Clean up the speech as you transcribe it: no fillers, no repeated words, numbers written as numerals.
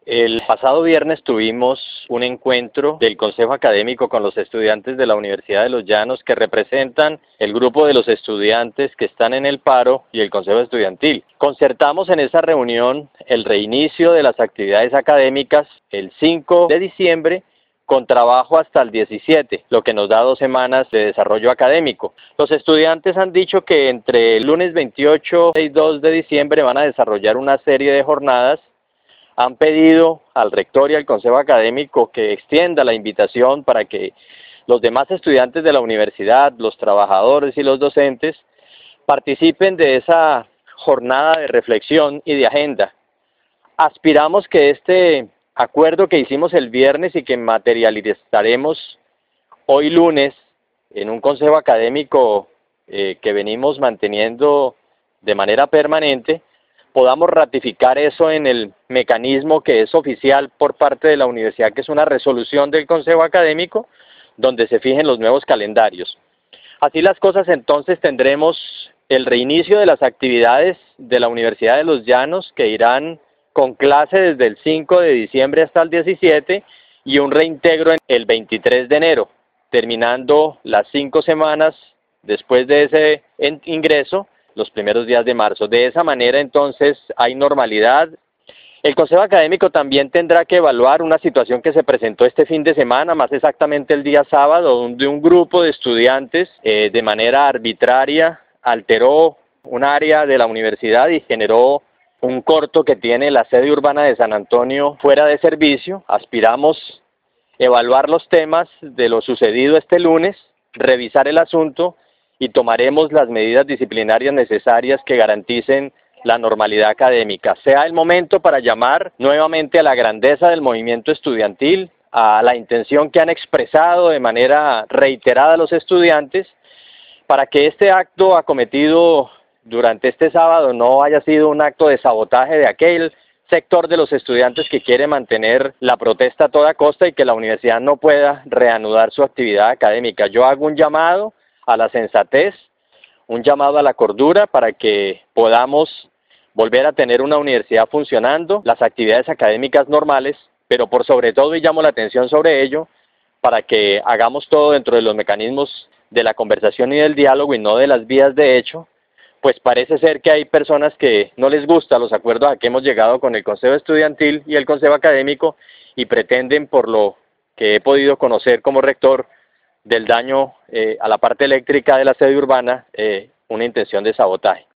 El pasado viernes tuvimos un encuentro del Consejo Académico con los estudiantes de la Universidad de Los Llanos que representan el grupo de los estudiantes que están en el paro y el Consejo Estudiantil. Concertamos en esa reunión el reinicio de las actividades académicas el 5 de diciembre con trabajo hasta el 17, lo que nos da 2 semanas de desarrollo académico. Los estudiantes han dicho que entre el lunes 28 y 2 de diciembre van a desarrollar una serie de jornadas. Han pedido al rector y al consejo académico que extienda la invitación para que los demás estudiantes de la universidad, los trabajadores y los docentes participen de esa jornada de reflexión y de agenda. Aspiramos que este acuerdo que hicimos el viernes y que materializaremos hoy lunes en un consejo académico que venimos manteniendo de manera permanente, podamos ratificar eso en el mecanismo que es oficial por parte de la universidad, que es una resolución del Consejo Académico, donde se fijen los nuevos calendarios. Así las cosas, entonces tendremos el reinicio de las actividades de la Universidad de Los Llanos, que irán con clase desde el 5 de diciembre hasta el 17, y un reintegro el 23 de enero, terminando las 5 semanas después de ese ingreso, los primeros días de marzo. De esa manera, entonces, hay normalidad. El Consejo Académico también tendrá que evaluar una situación que se presentó este fin de semana, más exactamente el día sábado, donde un grupo de estudiantes de manera arbitraria alteró un área de la universidad y generó un corto que tiene la sede urbana de San Antonio fuera de servicio. Aspiramos evaluar los temas de lo sucedido este lunes, revisar el asunto y tomaremos las medidas disciplinarias necesarias que garanticen la normalidad académica. Sea el momento para llamar nuevamente a la grandeza del movimiento estudiantil, a la intención que han expresado de manera reiterada los estudiantes, para que este acto acometido durante este sábado no haya sido un acto de sabotaje de aquel sector de los estudiantes que quiere mantener la protesta a toda costa y que la universidad no pueda reanudar su actividad académica. Yo hago un llamado a la sensatez, un llamado a la cordura para que podamos volver a tener una universidad funcionando, las actividades académicas normales, pero por sobre todo, y llamo la atención sobre ello, para que hagamos todo dentro de los mecanismos de la conversación y del diálogo y no de las vías de hecho, pues parece ser que hay personas que no les gustan los acuerdos a que hemos llegado con el Consejo Estudiantil y el Consejo Académico y pretenden, por lo que he podido conocer como rector, del daño a la parte eléctrica de la sede urbana, una intención de sabotaje.